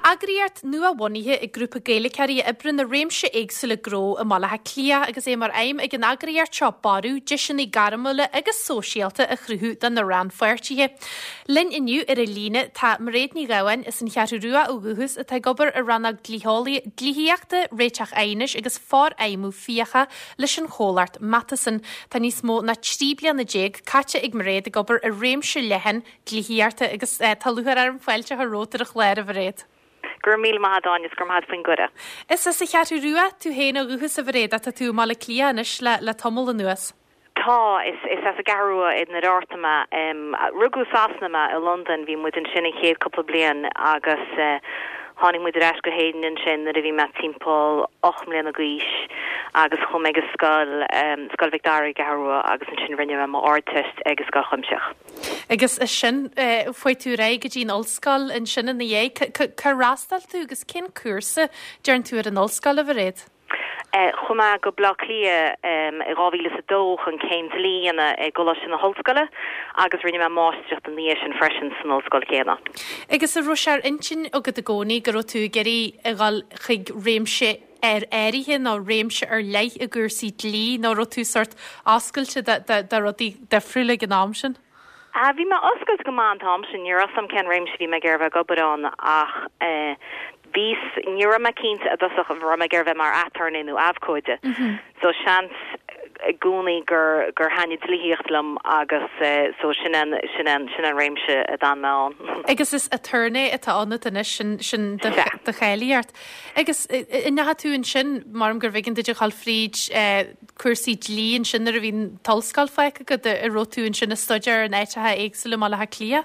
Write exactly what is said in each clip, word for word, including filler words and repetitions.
Agriart nua wonithe i grúpa Gaelicari ibrin na réimse éagsúla gró a malatha clia agus é mar aim ag an agriart seo barú disin i garamula agus sóisialta a chruthú dan na ran fuirtithe. Linn iniu ar a líne tá mréad ní gawain is an chearú rua ó guhus a tá gobar a ranna glíhiíachta réiteach ainis agus fár aimú fiacha leis an chólart Matheson tá níos mó na tríblian na déag caite ag mréad a gobar a réimse lehan glíhiíarta agus talúhar ar an fáilte a rótar a chléir a bhréad. Gur míl mahadáin is gur mahad faoin gura. Is is a chearú rua tú héna ruchas a bhréad a tú mála clíanis le, le tomol an nuas? Tá, is, is as a garúa in na ráirtama, um, rugú sásnama i London bhí muid an sinna chéad couple blian agus uh, hánig muid ar eisgur héidir in sin na bhí me timppó och mbliana gríis agus chum agus scoil um, scoil Victoria garúa agus an sin rinne me áirtist agus scoil chumseach. Agus is sin uh, foioi tú ré go dtín olscoil in sin na dhé carrástal tú agus cin cuasa dearn tú ar an olscoil a bhréad? Uh, chuma go blach lia um, i ráhíle a dóch an céim líana ag go sin na holscoile agus rinne me máisteach an níos an freisin san olscoil céna. Agus a roisear intin agad a gcónaí go tú geirí a gáil chuig réimse ar éirithe ná réimse ar leith a gúrsaí lí ná ru tú sort ascailte de rudí de friúla an amsin? A bhí me oscailt go má an amsin, nuair as sam cen réimse bhí me ggéirbh gobarán ach uh, Bís nura ma cínta a dosach of rama gerve mar atarninu afcóide. Mm-hmm. So chans gúni gur gur hanid líhíochtlam agus uh, so sinan sinan sinan réimse a dan meán. Agus is a turné atá anna in sin sin de chéiliart. Agus inna tú in sin marm gur vigin didir chalfríd cuasaí líon sin a bhín talscal feice go a rotú in sin a studiar an éitethe éagsúla mála ha clia?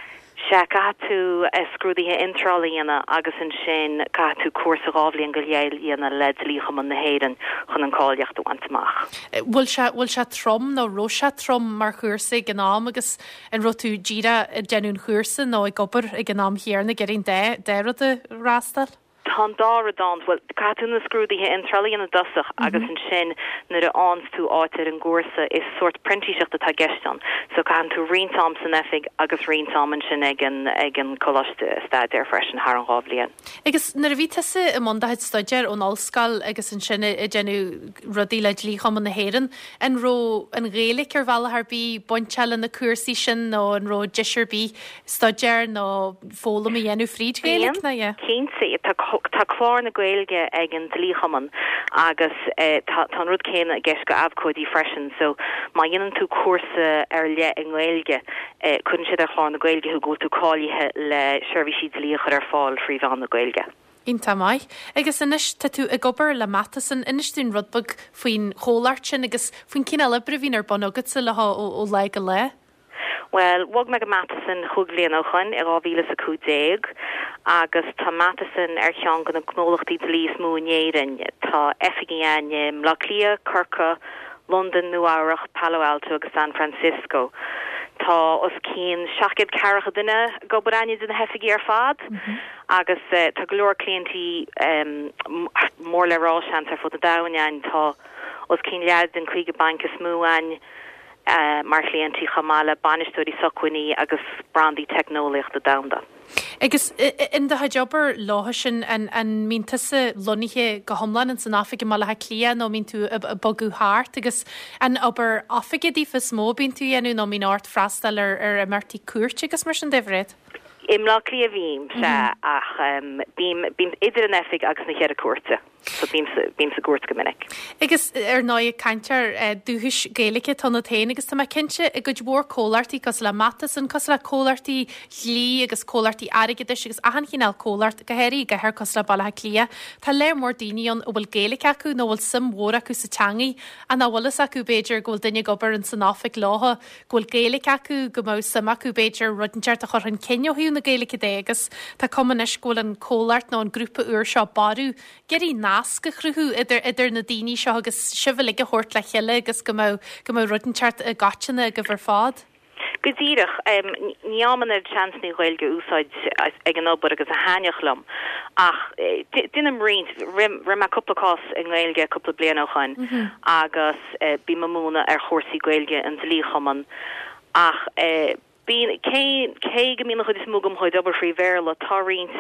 Se ca tú scrúdaithe intrálíana agus an sin ca tú cuasa gábhlíon go léilíana le lícham an na héan chun an cáilíocht bhaintach. Bhfuil se bhfuil se trom nó roise trom mar chuirsa ag gnám agus an rotú díra denún chuirsa nó ag gobar ag gnám chéarna geirn dé déad a rástal? Tá dára dánt, well, catún na scrúdaithe intrálíana dosach agus an sin na a ans tú áitir an gúrsa is sort printíiseach atá gestan. So can tú rintám san efig agus rintám an sin ag an ag an colaiste stad ar freisin har an gábblion. Agus na a bhí tusa i mdaid studiar ón allscail agus an sinna i genú rodí le lícham an na héan an ró an réalaigh ar bhela ar bí bonteala na cuasaí sin nó an ró deisir bí studiar nó fólam a dhéanú fríd réalaigh na é? Cínsaí tá chlár na Gaeilge ag an dlíchaman agus uh, tá rud céine a gceis go abcódí freisin, so má dhéanann tú cuasa ar le an Gaeilge uh, chun siad ar chlár na Gaeilge chu go tú cáilithe le seirbhísí dlíchar ar fáil fríomhán na Gaeilge. Ínta mai. Agus inis tá tú a gobar le Matheson inis tún rudbug faoin chóláart sin agus faoin cinna libre hín ar bonogad sa le ó le go le? Well, wog me go Matheson chug blian ochchan ar áhíle sa cúdéag agus tá Matheson ar chean gan an gnólachtaí dlís múnéirin tá efigéine Mlaclia, Kirka, London, Nuárach, Palo Alto agus San Francisco. Tá os cín seachaid cearacha duine gobaráine den hefigí ar fad mm-hmm. agus uh, tá glór clientí um, mór le rá sean ar fud a dahain tá os cín lead den chuige bankas múain Uh, mar clientí chamala banistóí socuiní agus brandí technoliacht a damda. Agus in de jobber láha sin an an mín tusa lonithe go homlan an san Africa mal ha clia nó mín tú a bogu hart agus an aber Africa dí fas mó bín tú enú nó mín art frastal ar ar a martí cuairt agus mar sin defred. Im lá clia bhím se ach um, bím bím idir an efig agus na chéad a cuairte. So bím sa gúirt go minic. Agus ar náid caintear dúthis Gaeilge tána tain agus tá cinse a go bhór cólartaí cos le Matheson cos le cólartaí lí agus cólartaí aigeis agus ahan chinál cólart go héirí go thir cos le bailthe clia. Tá le mór daíon ó bhfuil Gaeilge acu nó bhfuil sim mór acu sa teangaí a ná bhfulas acu Beiidir ghfuil duine gobar an san Áfric látha ghfuil Gaeilge acu go mó sim acu Beiidir rudenteart a chur an cinneohiú na Gaeilge dé agus tá cumanis ghfuil an cólart nó an grúpa uair seo barú geirí nasca chruthú idir idir na daoine seo agus sibh go hort le cheile agus go go rudenteart a gatainna go bhar fád. Go dtíirech um, níáman ar chans ní Gaeilge úsáid ag an obair agus a háineachlam ach duine rint rim rim a coppla in Gaeilge coppla blian óchain mm-hmm. agus uh, bí mamúna ar chósaí Gaeilge an dlíchaman ach uh, Bín cé cé go mína chud is múgam chuid obair frí bhéir le tarrint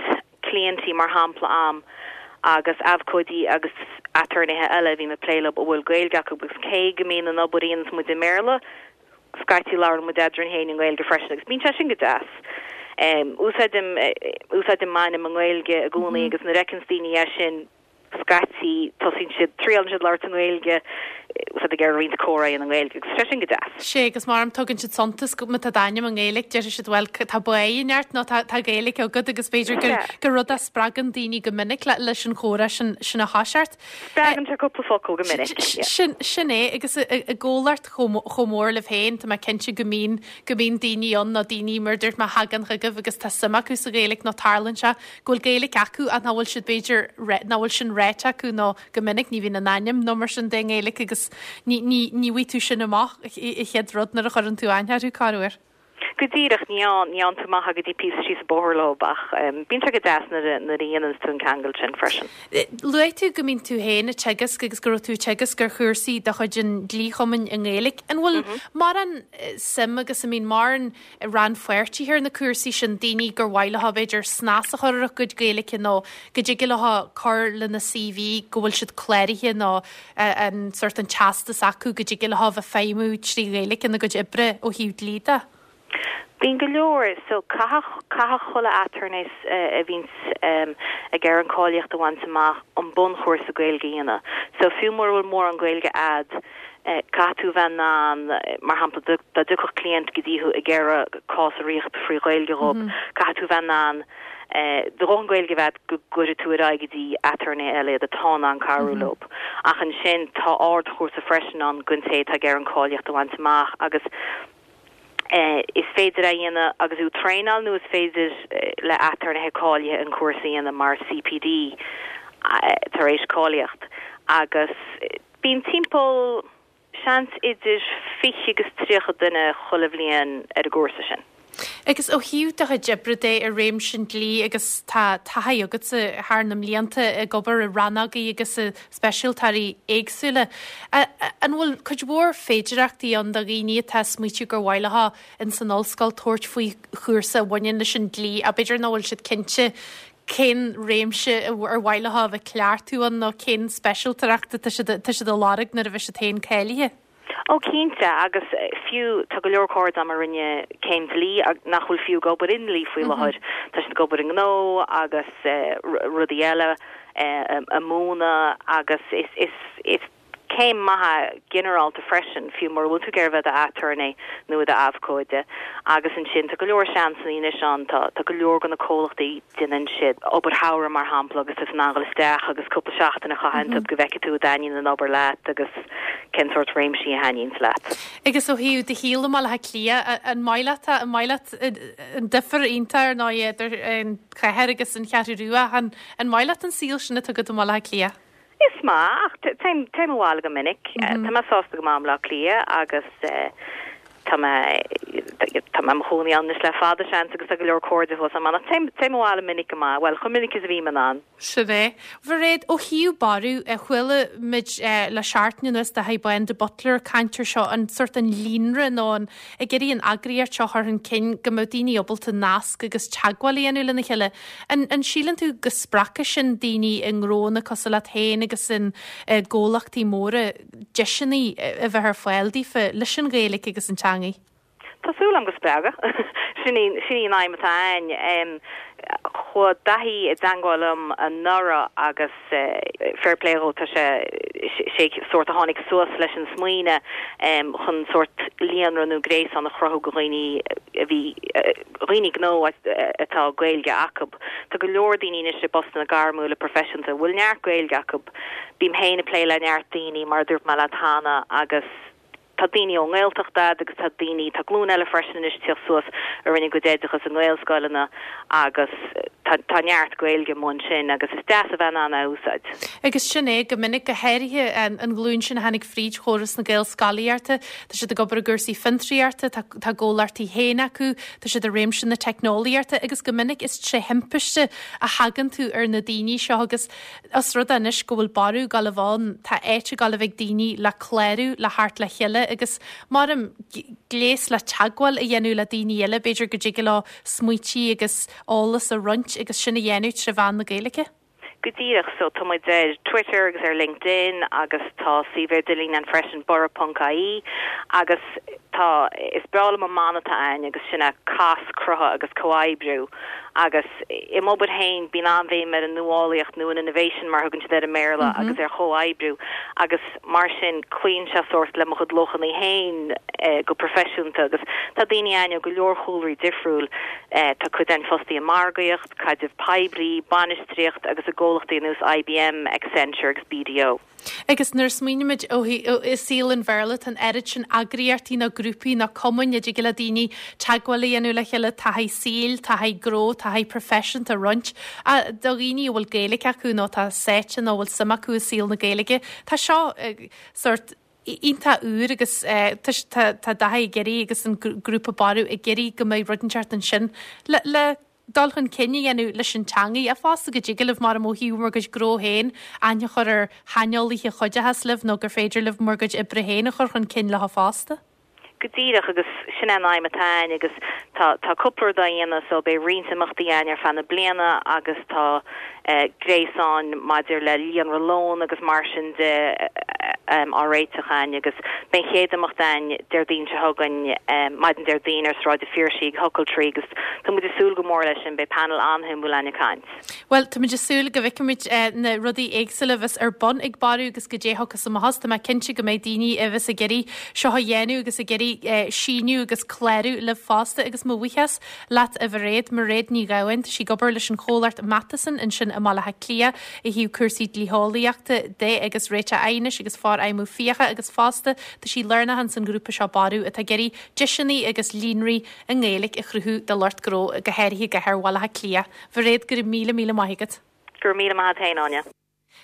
clientí mar hapla am agus afcodí agus attornithe eile bhí me pléile bhfuil gailgach agus cé gomín an obaríons mu de méle scaití lá mu deidir héin gailge freisin, bín te sin go das. Um, úsáidim úsáidim maine an gailge a gúnaí agus na reconsttíine sin scatí tosín siad trí hundred lá an gailge a gar rint córa an gailge sin go das. sé agus mar am tugann siad santas go me daine an gaig de si bhfuil tá buíart nó tá gaig ó go agus beidir go rud a spragan daoine go minic le leis an chóra sin sinna háseart. Spragan tar cúpla focail go minic. Sin é agus a ggólaart chomór le féin tá cinnte gomín gomín daoineón na daoine murdirt me hagan chugah agus tá samachú sa gaig nó tarlann se ggóil gaig acu a náhfuil siad beidir náhfuil sin réite acu nó go minic ní hí na naim nó mar sin déngéig agus ní ví tú sin amach i chéad rud nar a chur an tú einhearú carúir. Godíireach níán níán túach a dtí pí sí borlóbach bín go deas na íanans tún kegel sin freisin. Lu tú go mín tú héna tegus agus gur tú tegus gur chuirsaí do chuidn líchomin in ggélik an bhfuil mar an sim agus a mín mar an ran fuirtí hir na cuasaí sin daoine gur bhhaile ha beidir snas a chuir a good gélik nó go dtí go ha car le na C V go bhfuil siad chléirithe nó an sort an chastas acu go dtí go ha a féimú trí gélik in na go ibre ó hiúd lída. Bín go leor so cath chola atarnis a víns a gar an cáíocht a bhaint amach an bun chóir sa gailgéana. So fiúmór bhfuil mór an gailge ad catú bhean ná mar hapla da duchach client godíú a gcéire cás a riocht frí gailge rob catú bhean ná de ron gailge bheit go goide tú aigedí atarna eile a tá an carúlób. Ach an sin tá áard chóir sa freisin an gunté a gar an cáíocht a bhaint amach agus Uh, is féidir a dhéana agus ú treinal nu is féidir uh, le atar na heáile an cuasaíana mar C P D uh, tar éis cáíocht agus uh, bín timppó seans idir fiche agus tríocha duine cholamhlíonn ar a gcósa sin. Agus ó hiú a jebredé a réim sin lí agus tá taí agus a háarnam líanta a gobar a ranagaí agus a specialtarí éagsúile. An bhfuil chud bhór féidirachtaí an da gíine tá smuitiú gur bhhailetha in san óscail toirt faoi chuúsa bhain lei sin lí a beidir nóhfuil siad cinse cén réimse ar bhhailetha bheith cleartú an nó cén specialtarachta tá si do láric na a bheith se tain céilige. Ó cínte agus fiú tá go leorcóir am mar rinne céim lí nachhfuil fiú gobar in lí faoi lehaid tá sin gobar an gó agus rudí eile a múna agus is is is céim maithe general de freisin fiú mar bhfuil tú ggéirbh a atarna nu a afcóide agus an sin tá go leor seansaíine seán tá tá go leor gan na cólachtaí duan siad obair háir mar hampla agus is an angalisteach agus cúpla seachtainna chahananta go bheice tú daine an obair leat agus cén sort réimsí a haín leat. Agus ó hiú de híla má le clia an maiile an maiile an difer íntar ná idir an chaheir agus an chearúa an maiile an síl sinna tu go má le clia. Is ma, teim bháil go minic, tá sásta go mám le clia agus tá am choní annis le fada sean agus a go leor cordihos a mana teim bháil minic má, well chu minic is bhí man an. Se bheith. Bhar réad ó hiú barú a chuile mid le seaartniúnas de habain de butler cantir seo an sort an línre nó an a geirí an agriíart seo ar an cin go modíine obalta nasc agus teagháilíonú lena chiile. An sílan tú go spracha sin daoine an gróna cos le tain agus in ggólachtaí móra deisinaí a bheit ar foiildí fe leis an gaalaigh agus an teangaí. Tásúlam go sppraga sinní naimetáin chu dahí i dangáilm an nora agus fairpléó tá sé sort a tháinig suas leis an smuoine chun sort líanranú grééis an na chrothú go roiní a bhí roinig nó atá gailge acab. Tá go leor daoine sé bostan na garmúla professionanta bhfuil neart gailge acab bím héna pléile neart daoine mar dúirt me le tána agus tá daoine ó ngéilteachta agus tá daoine tá glún eile freisin is tíoch suas ar rinne go déidechas an ngéilscoilena agus tá neart gailge mún sin agus is deas a bheith anna úsáid. Agus sin é go minic go héirithe an glún sin hanig fríd choras na gail scalaíarta, tá si go bar gursaí fintriarta tá ggólartaí héna acu, tá si a réim sin na technoliaarta agus go minic is sé himpeiste a hagan tú ar na daoine seo agus as rud anis go bhfuil barú gal bháin tá éite gal bheith daoine le chléirú le hart le chiile agus marm gléis le teagháil a dhéanú le daoine eile beidir go ddíige le smuotí agus álas a runt agus sinna dhéanú tre bhain na Gaeilge? Gotíach so tá muid de Twitter agus ar LinkedIn agus tá siver dilín an freisin bora.caí agus tá is brala ma manata ain agus sinna cas crutha agus coáibbrú agus i mobud hain bí an bhé mar an nuáíocht nu an innovation mar thugann de a méla agus ar choáibbrú agus mar sin cuioin se sort le mo chud lochan í hain go profisiúnta agus tá daine aine go leorchúlí difriúil tá chud an fostí a margaíocht caiidir peibrí banistriocht agus a ggólachtaí nús I B M, Accenture agus B D O. Agus nuair smíimiid ó is síl an bhela an erid sin agriartí na grúpi na comun a ddíige le daoine teagháil anú le cheile tahaid síl, tahaid gró, tahaid profession a runt a do riine bhfuil Gaeilge acu nó tá séite nó bhfuil sama acu síl na Gaeilge. Tá seo sort ínta úr agus tá dahaid geirí agus an grúpa barú i geirí go mé rudenseart an sin le le Dalchan cinenne enú leis an teangaí a fásta go ddígalh mar mó hiúmar gus gróhéin aine chur ar haneolaíthe chuidethe lih nó gur féidir leh morgaid ibrehéna chur chun cin le fásta? Godíach agus sin an aimimetáin agus tá cupúir dahéana so bé risamachtaí aine ar fanna bliana agus tá gréán maidir le líon relón agus mar sin de áréitechain agus ben chéad amachtain der dín se hagan maidin der dín ar sráid de fearsí hocultrí agus tá mu desúl go mór leis sin be panel anhim bú lenne kaint. Well, tá muid desúla go bhicimiid na rudí éagsalavis ar bon ag barú agus go déthchas sa hasta me cinse go méid daoine a bheits a geirí seo dhéanú agus a geirí síniu agus chléirú le fásta agus mo bhuichas leat a bh réad mar réad ní gahaint si gobar leis an chólaart Matheson in sin a malathe clia i hiú cuasaí dlíálaíachta dé agus réite aine agus fá aimú fiocha agus fásta tá sí lena han san grúpa seo barú a geirí deisinaí agus línraí an Gaeilge i chruthú de Lord Gró go héirhí go thir walathe clia. Bh réad gur míle míle maigad. Gur míle maithe tain anja.